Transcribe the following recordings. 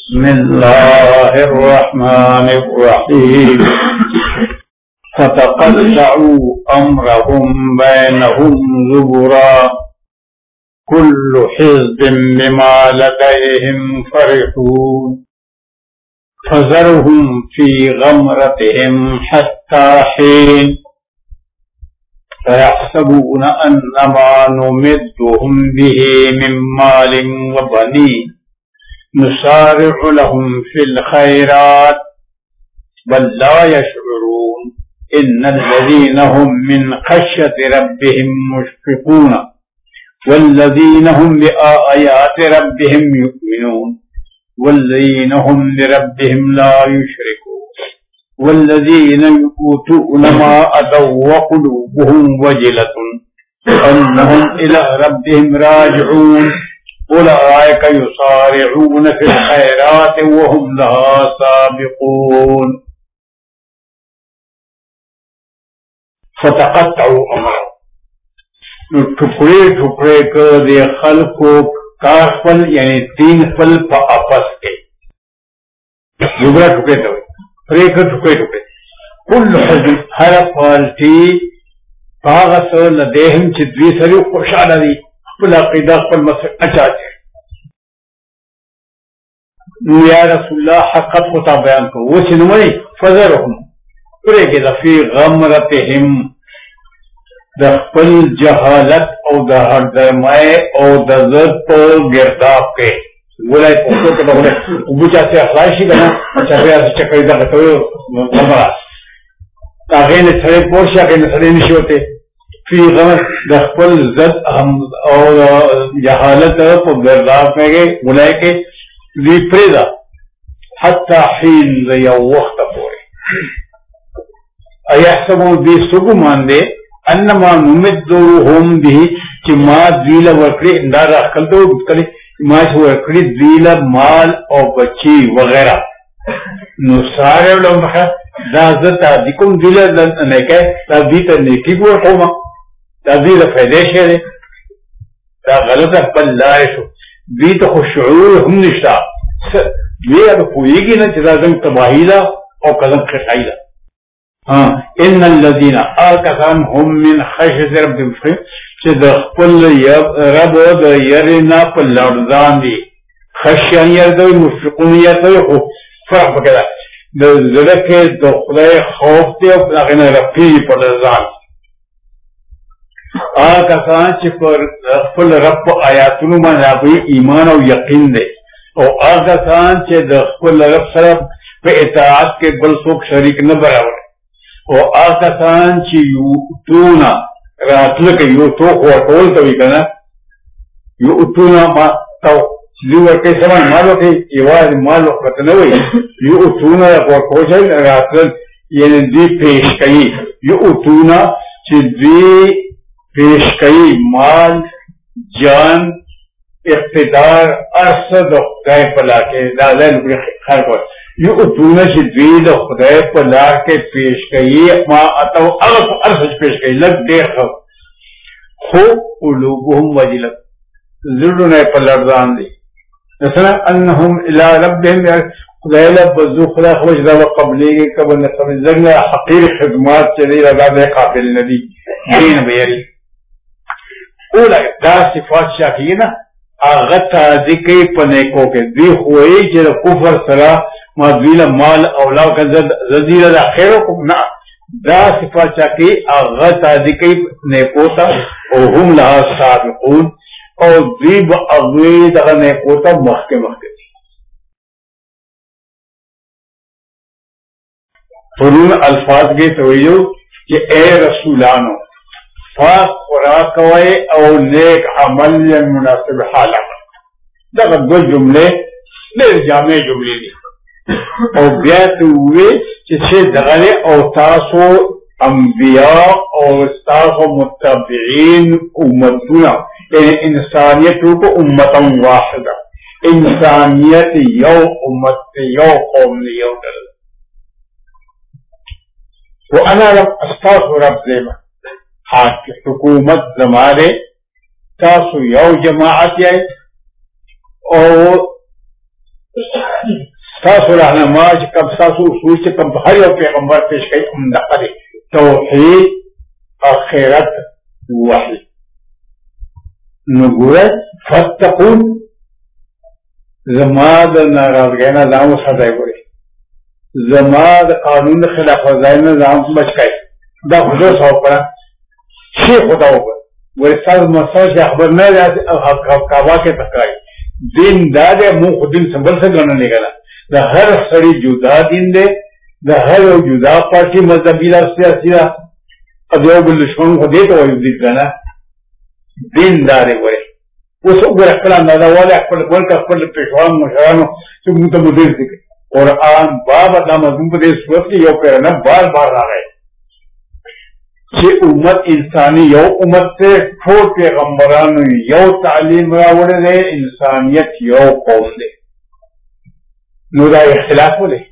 बिस्मिल्लाहिर्रहमानिर्रहीम फतक़त्तअू अम्रहुम बैनहुम ज़ुबुरा कुल्लु हिज़्बिम बिमा लदैहिम फ़रिहून फज़रहुम फ़ी ग़मरतिहिम हत्ता हीन फयहसबून अन्नमा नुमिद्दुहुम बिही मिन मालिन व बनीन नुसारिउ लहुम फिल खैरात बल ला यशउरून इन्नल्लज़ीना हुम मिन खश्यति रब्बिहिम मुश्फिकून वल्लज़ीना हुम बिआयाति रब्बिहिम युमिनून वल्लज़ीना हुम बिरब्बिहिम ला युशरिकून वल्लज़ीना यु'तूना मा अतौ व क़ुलूबुहुम वजिलतुन अन्नहुम इला रब्बिहिम राजिऊन उलाइका युसारिऊन फिल खैराति व हुम लहा साबिकून। फतक़त्तअू अम्रहुम टुकड़े टुकड़े कर दिए खल्क को कारफल यानी तीन फल आपस के जुबरा टुकड़े तो टुकड़े टुकड़े कुल हर पार्टी पागस लदेहम चिद्वी सरी खुशाल दी अपना अक़ीदा पर मसला अचाचे या रसूलुल्लाह हक़त होता बयान को वो सिनमई फज़रहुम पूरे के लफी ग़मरतिहिम दखल जहालत और दरमाए और दजत पर गिरदाब के बोला पोस्टों के बगले बुचा से अखलाशी बना चपया से चक्रीदा तो गमरा ताकि ने थरे पोर्शा के ने थरे निश होते फी गमर दखल जद हम और जहालत पर गिरदाब में गए बुलाए के विपरीदा हत्ता हीन या वक्त पोरे अयहसबू दी सुगु मान दे अन्नमा नुमिद्दुहुम बिही कि माँ द्वीला वर्कड़ी अंदाजा अकल तो कली माँ वर्कड़ी द्वीला माल और बच्ची वगैरह नुसारे लम्हा दाज़त आदिकुम द्वीला नहीं कहे तादी तो नेकी को होमा तादी तो फायदे शेरे ता गलत है पर लायशो दी तो खुशूर हम निश्ता ये अब कोई ना चिराजम तबाहीला और कदम खसाईला हाँ इन्नल्लज़ीना आकसान हुम मिन खश्यति रब्बिहिम चिदखल रब द यरिना पर लर्जान दी खश्यन यरदो मुश्फिकून यरदो हो फर्क बकेदा द ज़रके द खुदाए खौफ दे अपना कहना रब्बी पर लर्जान आकसान चिपर फल रब आयातुनु मन राबी ईमान और यकीन दे और आकसान चिदखल रब सरब पे इताअत के बल सोक शरीक न बराबर और आकसान ची यूतूना रातल के यो तो होटोल तभी करना यूतूना मा तो जीवर के समय मालो के इवाज मालो कतने हुई यूतूना होटोल रातल ये दी पेश कई यूतूना ची दी पेश कई माल जान इख्तिदार अरसद गाय पला के दादा खैर को ये उतूना से द्वील खुदाए पर ला के पेश कही माँ अतो अर्थ पेश कही लग देख खो उलूबुहुम वजिलत ज़ुर्र पर लर्जान दी नसला अन्नहुम इला रब्बिहिम खुदाए बज़ु खुदा खोजदा व क़बले के कब न कब जगना हकीर खिदमत चली लगा दे काबिल नदी दीन बेरी ओला दा सिफात शाकी ना आगत जिके पने को के दी हुई जे कुफर सरा मादवीला माल औला का जजीरा खैरो को ना दा सिफा चाकी आगत जिके ने पोता और हम लहा साबिकून और दीब अगीद ने पोता महके महके फरून अल्फाज के तवज्जो कि ए रसूलानो फाक खुराक कवाए और नेक अमल मुनासिब हालत दगा दो जुमले ले जामे जुमले दी और ब्यात हुए जिसे दगले और तासो अंबिया और तासो मुत्तबईन उम्मतुना इंसानियत को उम्मतन वाहिदा इंसानियत यो उम्मत यो कौम यो दल वो अना रब अस्तागफिर रब ज़ेमा हाथ हुकूमत जमारे तासु यौ जमाअत है और تاسو رهنما چې کوم تاسو اصول چې کوم هر یو پیغمبر پیش کوي همدغه دی توحید آخرت وحی نو ګوره فتقون زما د ناراضګۍ نه ځان وساتئ ګورئ زما د قانون د خلاف ورزۍ نه ځان بچ کړئ دا خو زه څه وکړه شي خدا وکړه ګورې ستاسو مسله چې خبر نه دی کعبه کې تکړئ دین دا دی مونږ خو دین څه بل څه ګڼلی که نه د هر سړي جدا دین دی د هر یو جدا پارټي مذهبي ده سیاسي ده او د یو بل دشمن خو دې ته وایو دین که نه دین دا دی ګورې اوس وګوره خپل اندازه والی خپل ملک خپل پیشوان مشرانو چې موږ ته مدیر دي قرآن باب دا مضمون په دې صورت کې یو پیرنه بار بار راغی چې امت انساني یو امت ته ټول پیغمبرانو یو تعلیم راوړی دی انسانیت یو قوم دی نو دا اختلاف ولې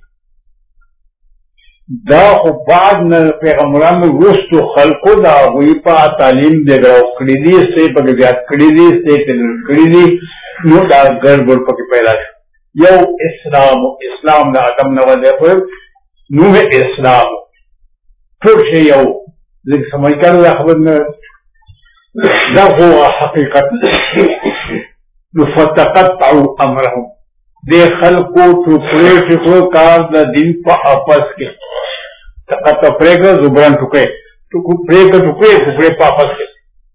دا خو بعد نه پیغمبرانو وروستو خلقو د هغوی په تعلیم دی راوکړي دي څه یې پکې زیات کړي دي څه یې کم کړي دي نو دا ګډوډ پکې پیدا شو یو اسلام د ادم نه وځي نوح اسلام ټول شی یو لږ سمج کړو دا خبر نه دا هو حقیقت نو فتقطعوا امرهم دې خلقو ټوکړې ټوکړو کار د دین په اپس کې تقطع پرېږه زبران ټوکړې پرېږه ټوکړې په اپس کې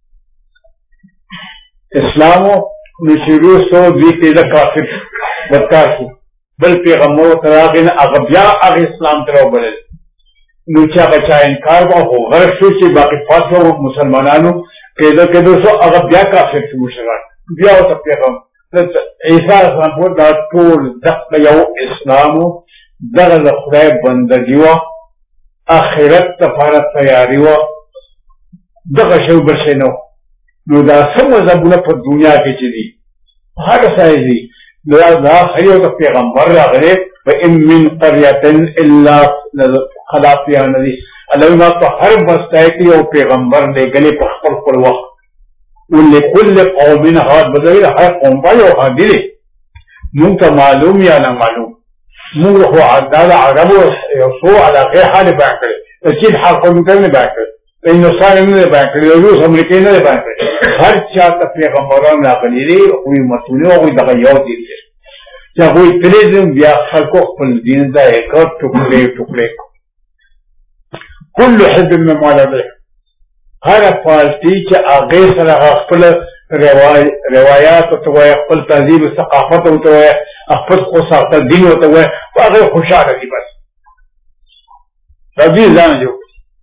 اسلامو نو شروع سو دوی تیزه کافر بدکار شو بل پیغمبر ورته راغی نه هغه بیا هغه اسلام ته راوبلل نو چې هغه چا انکار وکړو غرق شو چې باقي پاتې وو مسلمانانو کېدو شو هغه بیا کافر شو مشران بیا ورته پیغمبر عیسی اسلام په دا ټول دغه یو اسلامو دغه د خدای بندګي وه آخرت لپاره تیاري وه دغه شی بل شی نه نو دا څه مذهبونه په دنیا کې چې دي هر ځای دي دا هر یو د پیغمبر راغلی وان من قرية الا خلا فيها نذير الله ما په هر بسته کې یو پیغمبر لېږلی په خپل وخت ولكل قوم هاد بدل هر قوم په یو هادي دی مونږ ته معلوم یا نه معلوم مونږ خو عدال عربو یو څو علاقې حال بیان کړي چین حال قوم ته نه بیان کړي هندوستان نه بیان کړي روس امریکا نه بیان کړي هر چا ته پیغمبران راغلي دي خو مسؤلیت هغوی دغه یو دین دی چې هغوی تللی دي بیا خلکو خپل دین ځای یې کړ ټوکړې کل حزب بما لديهم هر پارټي چې هغې سره خپل روایات ورته وایي خپل تهذیب ثقافت ورته وایي خپل ساختل دین ورته وایي په هغې خوشحاله دي بس د دې ځان جوړ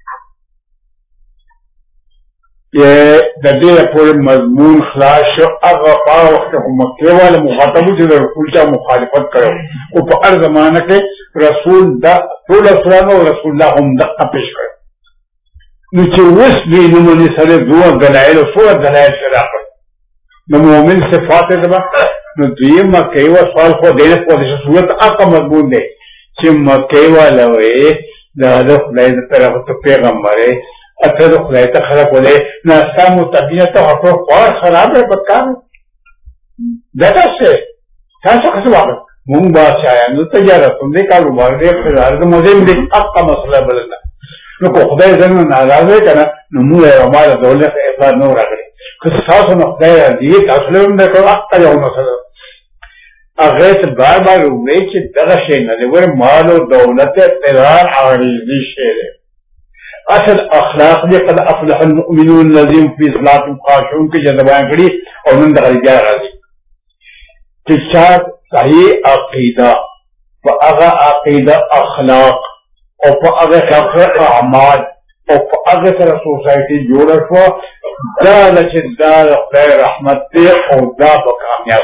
د دې پورې مضمون خلاص شو هغه په هغه وخت کې مکې والا مخاطبو چې د رسول چا مخالفت کړی خو په هر زمانه کې رسول دا ټول اسرانو رسول الله هم دقه پیش کړی نو چې اوس دوی نومونې سره دوه دلایل او څومره دلایل سره راغلل د مؤمن صفات یې نو دوی مکې وا سوال خو دې په دې صورت هغه مضمون دی چې مکې والا وایي دا د خدای د طرفه پیغمبر اته د خدای ته خلق ولې ناستا متبینه ته خپل خواړه خراب دی بدکار دا څه تاسو څه وایي مونږ بادشاهانو تجارت دې کاروبار دې اقتدار د مزیم دې حقه مسله بلنه نو کو خدای زموږ ناراضه کنه نو موږ یې مال دولت افراد نو راغلي که تاسو نو خدای دې تاسو له موږ کو حق یو مسله هغه ته بار بار وایي چې دغه شی نه دی ور مال او دولت اقتدار عارضي شی دی اصل اخلاق دې قد افلح المؤمنون الذين في صلاتهم خاشعون کې جذبان کړي او نن دغه بیا راځي چې صحیح عقیده په هغه عقیده اخلاق او په هغه ښه اعمال او په هغه سره سوسایټي جوړه شوه دا ده چې دا د خدای رحمت دی او دا به کامیاب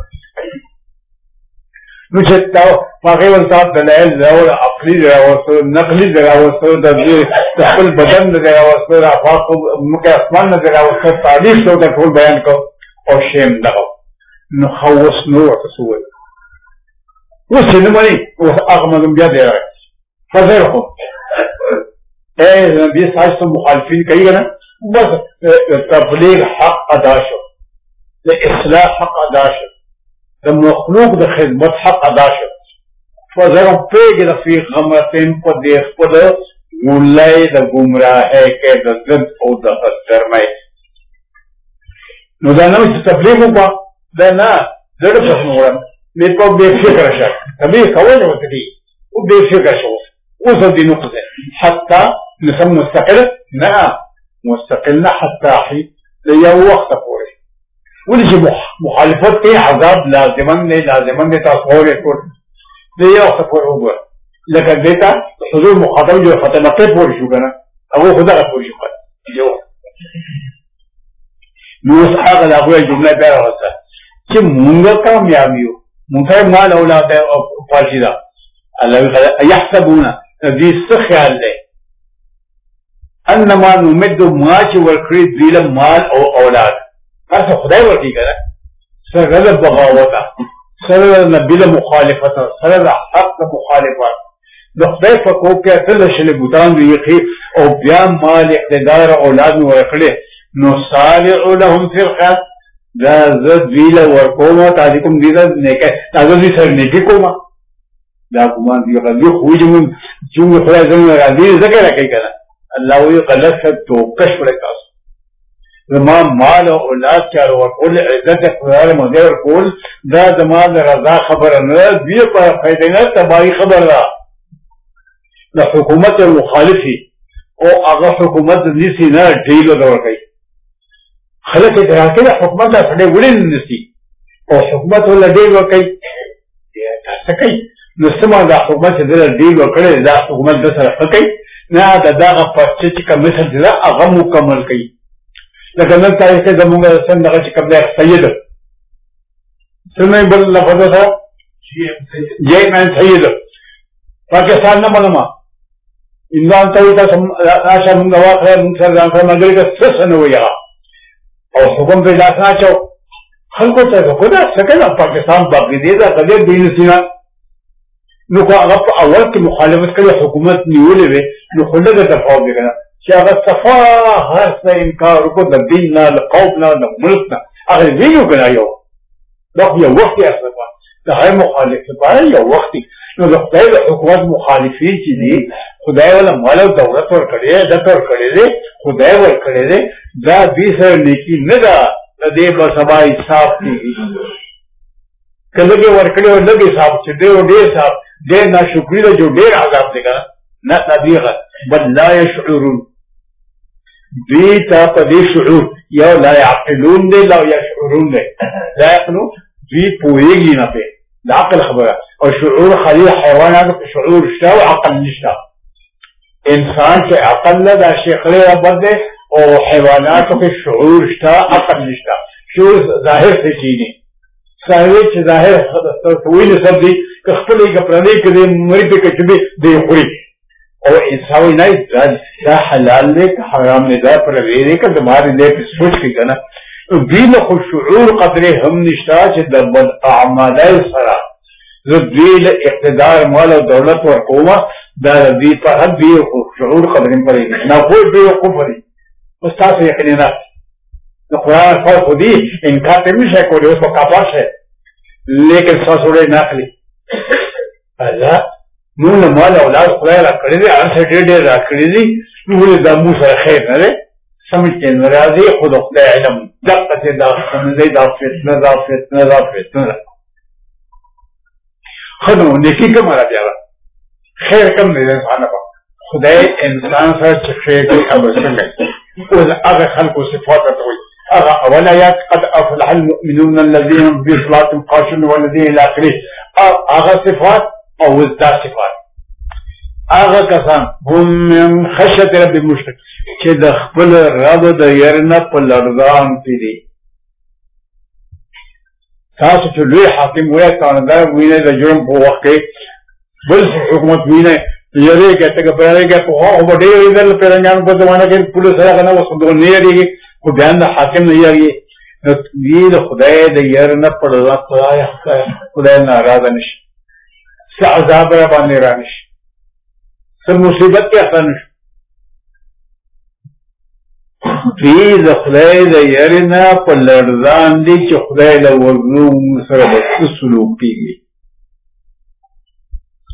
نو چې تا هغې ورته دلایل راوړه عقلي دې راوستو نقلي دې راوستو د خپل بدن نه دې راوستو د افاق مکې اسمان نه دې راوستو تاریخ ته ورته ټول بیان کړو او شی هم دغه نو ښه اوس نو ورته څه وویل اوس چې نه مني اوس هغه مضمون بیا دی راغی فضل خود نبی ساج تو مخالفین کئی گا نا بس تبلیغ حق ادا شو د اصلاح حق ادا شو د مخلوق د خدمت حق ادا شو فزرم پیګ د فی غمرتين په دې خپل ولای د گمراهه کې د ضد او د درمای نو دا نو چې تبلیغ وکړه دا نه زړه په نورم دې په دې فکر شه تبلیغ کول وته دي او دې فکر شو اوس دې نقطه حتى نسم مستقل نه مستقلنا حتى حي ليو وقت پورې ولې چې مخالفت کې عذاب لازمان نه تاسو ټول دې یو وخت پورې وګوره لکه دیتا حضور مخاطب جو فتح مکه پورې شو کنه هغه خدا پورې شو کنه جو نو هغه د هغه جمله بیا راوځه چې مونږه کامیاب یو مونږه مال اولاد او فاجدا الله يحسبون دې څه خیال دی انما نمد ما چې ورکړي دې مال او اولاد تاسو خدای ورکی کنه سره بغاوت سره نبی مخالفت سره حق مخالفت د خدای په کو کې اصل شل بوتان دی او بیا مال اقتدار اولاد ورکړي نو صالح لهم فی الخير دا زد ویل ورکوم تعالیکم دې نه کې تاسو دې سره نه کې کومه دا ګمان دی غوږی خو چې خدای زموږ راځي ذکر کوي کنه الله وی غلط تو کشف تاسو زما مال او اولاد چارو ورکول عزت خدای مدیر کول دا زما د رضا خبر نه دی په فائدې نه تباہی خبر را د حکومت مخالفي او هغه حکومت نسی نه ډیلو دور کوي خلک دراکې حکومت لا څنګه وړي نسی او حکومت ولا ډیلو کوي تاسو کوي نو سم دا حکومت دې ډیلو کړي دا حکومت د سره کوي نه دا دغه پرچې چې کوم څه دي هغه مکمل کوي لکه نن تاریخ کې زموږ څنګه چې کوم دی سید څنګه بل لفظ ده جی من سید پاکستان نه معلومه انسان ته تاسو موږ واخره موږ سره ځان سره مګر کې څه نه ویا او حکم په لاس نه چو خلکو ته خدا څنګه پاکستان باقي دي دا کله دین سینا نو کو هغه اول کې مخالفت کوي حکومت نیولې وي نو خلګه تفاوض وکړه چې هغه صفا هر څه انکار وکړ د دین نه د قوم نه د ملک نه هغه ویلو کنه یو دا یو وخت یې اصلا دا هر مخالف لپاره یو وخت نو د خدای د حکومت مخالفین چې دي خدای ولا مال او دولت ورکړي دا ورکړي دي خدای ورکړي دي دا دې سره نیکی نه ده د دې په سبا حساب کیږي کله کې ورکړي او لږ حساب چې دې حساب دې ناشکری له جو ډېر عذاب دی کنه نه تبلیغ بل لا يشعرون دې ته په دې شعور یو لا يعقلون دي لا يشعرون دي لا يعقلون دې پوهیږي نه په د عقل خبره او شعور خلیل حیوانات په شعور شته او عقل نشته انسان چې عقل له دا شیخ له بده او حیوانات په شعور شته عقل نشته شعور ظاهر څه چینه ظاهر چې ظاهر تویل سب دي که خپل یې پردي کې مری په کې دې خوري او انسان نه دا حلال دی که حرام دی دا پر ویری که دماغ دې په سوچ کې کنه دین خو شعور قدر هم نشتا چې د بد اعمال سره ذل اقتدار مال او دولت ورکوما دا دې په حد دی شعور قدر هم پرې نه کوئی به کوفري استاد یې نه نو قرآن فرق دی انکار ته نشي کولای اوس په کاپاش ہے لیکن ساسوړې ناخلي اځه نو مال اولاد خدای را کړی دی ان څه ډېر را کړی دی نو د مو سره خیر نه دی سمجھ کې ناراضي خود خدای علم دقه دې دا فتنه خدای نیکی کوم را دی خیر کم نه انسان په خدای انسان سره چې خیر کوي او څنګه او هغه خلقو صفات ته وي هغه اول آیات قد افلح المؤمنون الذين هم في صلاتهم خاشعون والذين الى اخره هغه صفات او دا صفات هغه کسان هم من خشیت رب مشرک چې د خپل رب د يرنه په لړزان کې دي تاسو چې لوی حاکم وای قانوندار ویني د جرم په وخت کې بل حکومت ویني یې کېته کبره کې په هغه ډېر دل پیرانو په زمانه کې پولیس هغه نه وسو نه یریږي خو بیان د حاکم نه یریږي نو دې خدای د يرنه په لړزان خدای ناراض نشي څه عذاب را باندې رانشي څه مصیبت کې احسان نشي دې د خدای د يرنه په لړزان دي چې خدای له ورنو سره د سلوک کیږي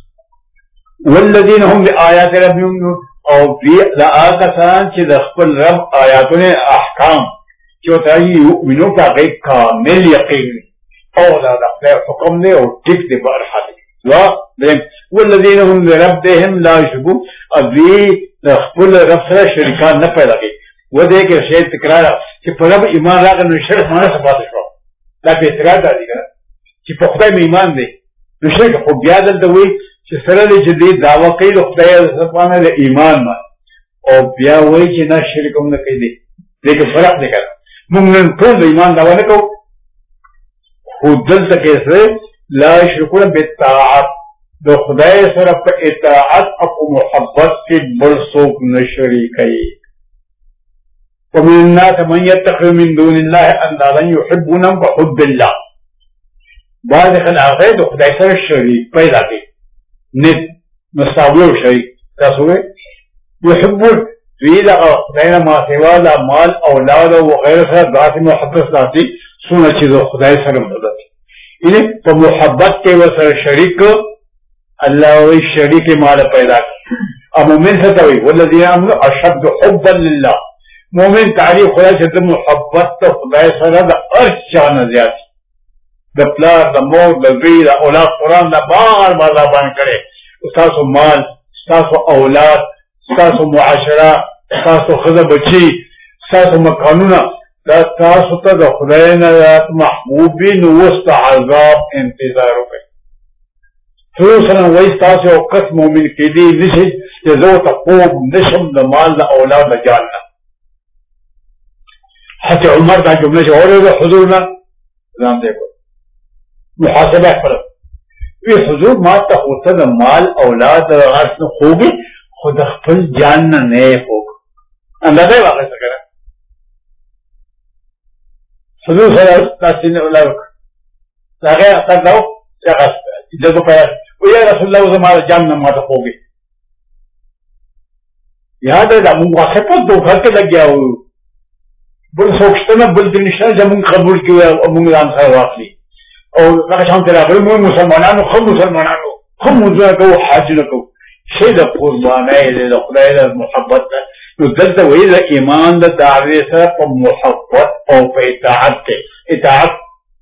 والذین هم بآیات ربهم او لا کسان چې د خپل رب آیاتونه احکام چې وتاي یؤمنو کا غیب کامل یقین او دا د خپل حکم دی او ټیک دی په هر حال وا والذین هم بربهم لا یشرکون ابي د خپل رب سره شریکان نه پیدا کوي و دې کې شی تکرار چې په رب ایمان راغلی نو شرک نه ثابت شو دا به اعتراض دی چې په خدای مې ایمان دی نو شرک خو بیا دلته وي چې سره دې دې دعوا کوي د خدای سبحانه د ایمان ما او بیا وایي چې نه شرک هم نه کوي دې کې فرق دی کنه موږ نن ټول ایمان دعوا نه کوو خو دلته کې څه لا شرکون بالطاعت د خدای سره په اطاعت او محبت کې بل څوک نه شریکوي ومن الناس من يتخذ من دون الله اندادا يحبونهم كحب الله بعض خلق د خدای سره شریک پیدا کوي ند مساوي شریک تاسو يحبون ویلا خدای ما سوا د مال اولاد او غیره سره ذات محبت ذاتي سونه چې د خدای سره مدد یعنی په محبت کې ورسره شریک الله وی شریک مال پیدا او مومن څه کوي والذین آمنوا اشد حبا لله مومن تعریف خدای چې محبت ته خدای سره د ارچا نه زیات د پلار د مور د زوی د اولاد قرآن د بار بار باندې کړي تاسو مال تاسو اولاد تاسو معاشره تاسو خزه بچي تاسو مکانونه دا تاسو ته د خدای نه محبوبین وسط عذاب انتظار وکړي خصوصا وایي تاسو او کس مؤمن کېدی نشي چې زه ته خوب نشم د مال د اولاد د جان نه حتی عمر دا جمله چې اورېده حضور نه ځان دی محاسبه کړو وی حضور ما ته خو د مال اولاد غرض نه خوږي خو د خپل جان نه نه خوږ اندازه واقع څنګه حضور سره تاسو نه ولاړ هغه اثر داو چې هغه دغه په وی رسول الله زما جان نه ما ته خوږي یاد ده موږ واخه په دوه کې لګیاو بل څوکشتنه بل د نشه زمون قبول کړي او موږ ځان سره واخلي او هغه شان ته راغلي موږ مسلمانانو خو موږ کوو حج نه کوو شي د قربانۍ د خدای د محبت نو دلته وایي د ایمان د دعوې سره په محبت او په اطاعت کې اطاعت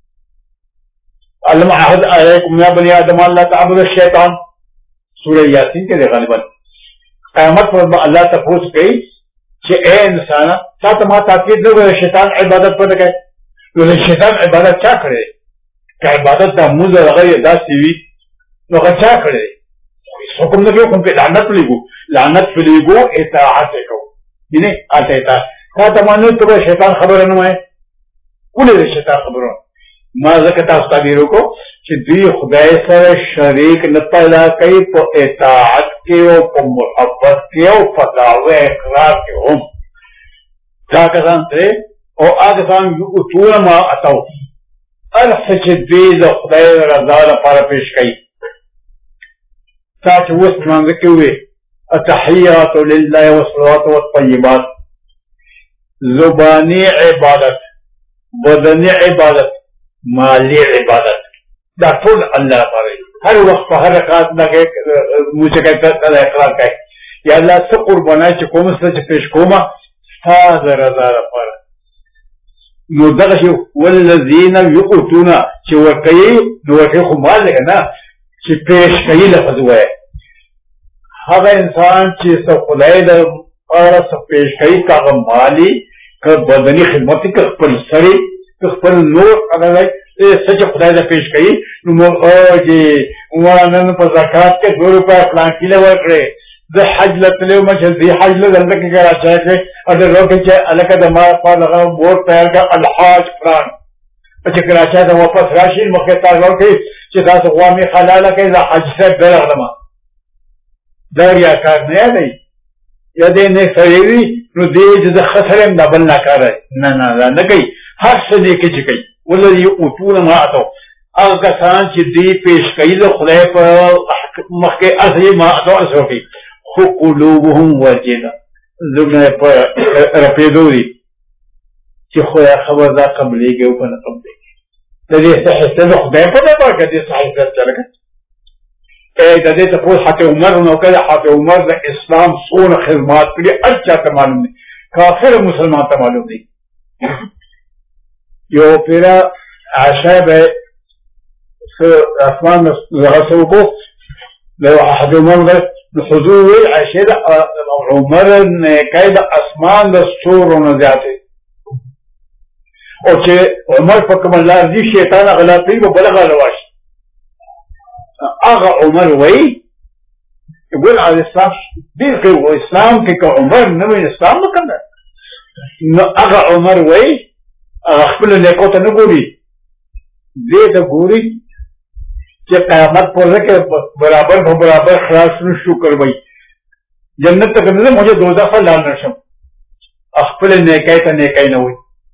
علم عهد علیکم یا بنی آدم الله تعبد الشیطان سورہ یاسین کې دی غالبا قیامت پر الله تفوس کوي چې اے انسان تاسو ما تاکید نه شیطان عبادت پد کوي نو شیطان عبادت چا کړی که عبادت د موږ هغه داسې وي نو هغه چا کړی حکم نه کوم په لعنت پلیګو اطاعت کو ینه اته تا ته مانو ته شیطان خبر نه وای کله شیطان خبرو ما زکه تاسو تعبیر وکړو چې دوی خدای سره شریک نه پیدا کوي په اطاعت کې او په محبت کې او په دعوه اقرار کې هم دا کسان ته او هغه ځان یو ټول ما اتاو الحج دوی د خدای رضا لپاره پیش کوي تاسو اوس څنګه کوي التحیات لله والصلوات والطیبات زبانی عبادت بدنی عبادت مالی عبادت دا ټول الله تعالی هر وخت په هر رکعت لګي موسیقي ته اقرار کوي یا الله څه قربانای چې کوم څه چې پیش کومه ستاسو رضا لپاره نو دغه شی والذین یؤتون چې ورکوي نو ورکوي خو مال نه چې پیش کوي لفظ وایي هغه انسان چې څه خدای د پاره څه پیش کوي هغه مالی که بدني خدمت کې خپل سری خپل نور هغه سچ خدای ته پیش کوي نو موږ چې وانه په زکات کې 2 روپیا پلان کې ورکړي د حج لته مې چې د حج له دلته کې راځي چې اته روکه چې الکه د ما په هغه بورډ تیار کا الحاج پلان چې کراچا ته واپس راشي مخه تا ورکړي چې تاسو غوامي حلاله کې د حج سره درغلمه دا یا کار نه دی یا دې نه سوي نو دې چې خسرم د بل نه کار نه نه کوي هر څه دې کې چې کوي ولې یو ټول ما اتو هغه کسان چې دې پیش کوي د خدای په مخکې اصلي ما اتو اسوي خو قلوبهم وجله زمونه په رپېدو دي چې خو خبر دا قبلېږي او نه قبلېږي د دې څه حصه د خدای په دغه کې دې صحیح ځل دې ته په حضرت عمر نو کله حضرت عمر د اسلام سونه خدمات کړي اچھا ته معلوم دي کافر مسلمان ته معلوم دي یو پیرا عائشہ به اسمان غسو کو لو حضرت عمر د حضور عائشہ عمر نے کید اسمان د سورونو ذاته او چې عمر په کوم لار دي شیطان غلطي به بلغه لواش اغا عمر وی يقول على الاسلام دي اسلام کې عمر نو اسلام وکړه نو اغا عمر وی خپل لیکو ته نه ګوري دې ته ګوري چې قیامت پر کې برابر خلاص شو کوي جنت ته کنه مجھے دوزخ لاړ نشم خپل نیکای ته نیکای نه وي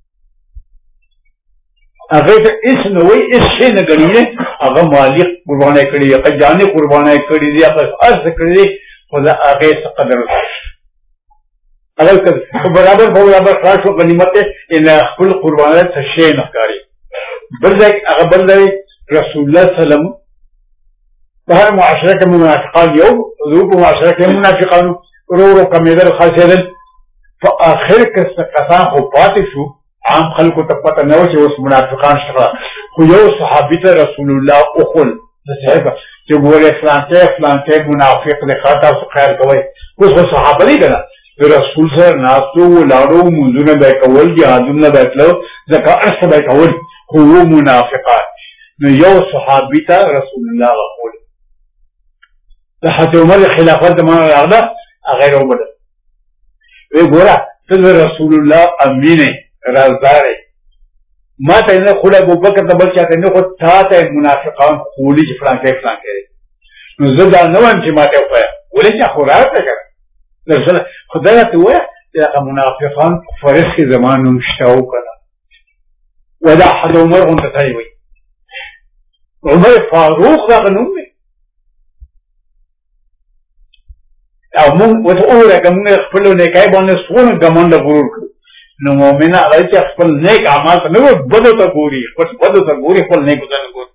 هغه ته اس نه وي اس شي نه غني هغه مالک قربانه کړی قجانه قربانه کړی دی هغه ارز کړی خدا هغه قدر اگر برابر خلاص او غنیمت ان خپل قربانه ته شي نه کاری بلځای هغه بلځای رسول الله سلام په هر معاشره کې منافقان یو روپ معاشره کې منافقان ورو کمیدل خاصیدل په اخر کې کسان خو پاتې شو عام خلکو ته پته نه و چې اوس منافقان شته خو یو صحابي ته رسول الله اخل د صحابه چې ګوره فلان کې منافق له خاطر خیر کوي اوس صحابه دي کنه رسول سره ناسو لاړو منځونه به کول جهادونه به تلو ځکه ارسه به کول خو منافقان نو یو صحابي ته رسول الله اخل د حضرت عمر خلافت ما راغله غیر عمر وی ګوره ته رسول الله امینه رازدار ما ته نه خو ابو بکر ته بل چاته نه خو ته منافقان خولي چې فلان کې نو زه دا نه وایم چې ما ته وایي ولې چې خو راته کړ رسول خدای ته وایي چې منافقان فرض کې زمانو مشتاو کړه ودا حد عمر هم ته وایي عمر فاروق دا غنوم دی او مونږ وته کوم خپل نه کای باندې سونه ګمند غرور نو مؤمن هغه چې خپل نیک اعمال نه بدو ته ګوري خپل نیک ځان ګوري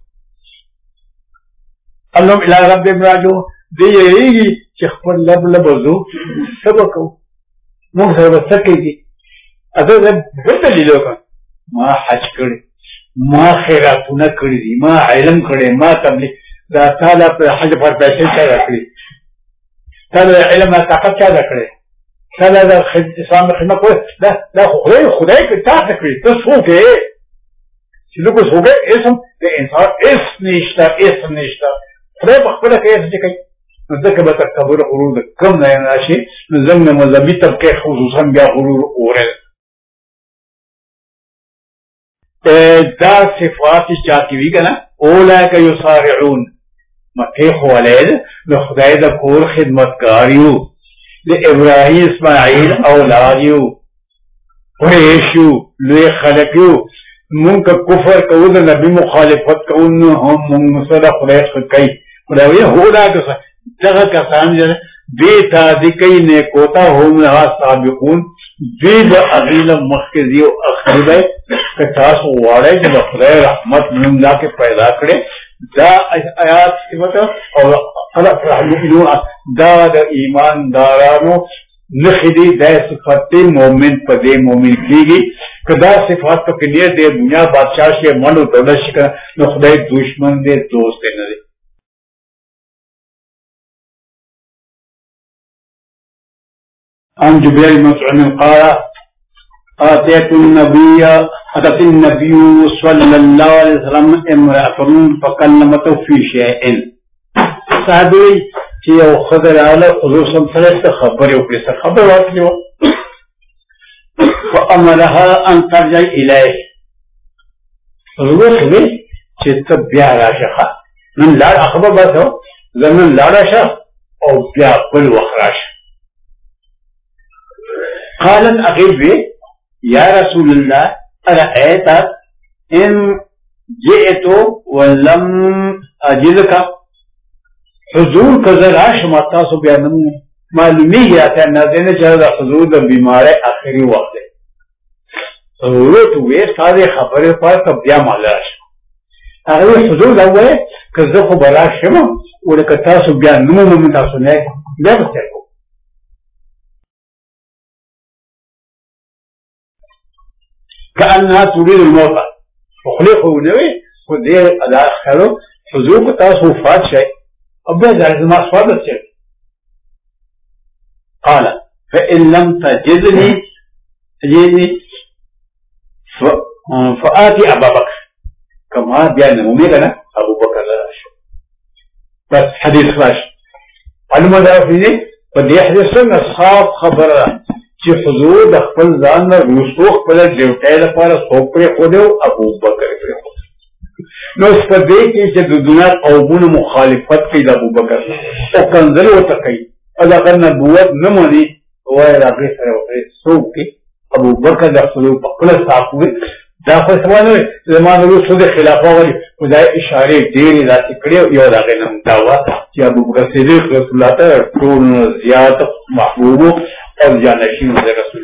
الله الى رب راجو دی چې خپل لب وزو سبقو موږ سره وسکیږي اته د دلیل وکړه ما حج کړی ما خیراتونه کړی دي ما علم کړی ما تبلیغ دا تعالی په حج پر پیسې چا کړی تعالی علم طاقت چا کړی تعالی د اسلام خدمت کوي دا خدای کې تاسو کړی ته څوک یې چې لکه څوک اسم د انسان اس نشته خدای په خپل کې څه کوي نو ځکه به تکبر غرور کم نه راشي نو زموږ مذهبي طبقه خصوصا بیا غرور اورل دا صفات چاتی وی کنه اولئک یصارعون مکه خولید د خدای د کور خدمتګاریو د ابراهیم اسماعیل اولادیو قریشو لوی خلقیو مونږ کفر کوو د نبی مخالفت کوو نو هم مونږ سره خدای کوي خدای هودا دغه کسان چې دې ته د کوي نه کوتا هم نه سابقون دې د اغیل مخکزي او اخربه که تاسو وړای چې خدای رحمت موږ لا کې پیدا کړي دا آیات صفته او خلق رحمتونو دا د ایماندارانو نخدي د صفات مومن په دې مومن کېږي کدا صفات په کې د دنیا بادشاہ شي منو دولت شي نو خدای دشمن دې دوست نه دی عن جبير بن مطعم قال أتيت النبي صلى الله عليه وسلم امرأة فكلمته في شيء صحابي چې یو خضر على حضور صلی الله علیه وسلم خبر واکلی فأمرها أن ترجع إليه حضور وی چې ته بیا راشه نن لاړ خبر باسو زمون لاړ شه او بیا بل وخت راشه قالت أغيبي يا رسول الله أرأيت إن جئت ولم أجدك حضور كذراش ما تاسو بيانم معلومي جاتا نازين چاہتا حضور دا بیمار آخری وقت ہے حضور توئے سارے خبر پاس تب دیا مالاش اگر حضور دا ہوئے کذا خبراش شما ولکه تاسو بیا نومو مومن تاسو نه بیا به څه کوو. كأنها تريد الموت وخلقه نوي ودير الآخر حضور تاسو فات شيء أبدا لازم أصفاد الشيء. قال فإن لم تجدني فآتي أبا بكر كما بيان مميغنا أبو بكر بس حديث خلاص علم دافيني بدي حديث سنة صاف خبره چې حضور د خپل ځان نه روسو خپل ډیوټۍ لپاره څوک پرې ښودی ابو بکر پرې ښودی. نو په دې کې چې د دنیا قومونو مخالفت کوي د ابو بکر او کنځل ورته کوي او د هغه نبوت نه مني وایي د هغې سره وکړي څوک کې ابو بکر د خپلو په خپله صاف وي. دا خو سما نه وي زما د روسو د خلافه ولي خو دا اشارې ډېرې داسې کړې یو د هغې نوم دا وه چې ابو بکر صدیق رسول الله ته ټول زیات محبوب او جانشین رسول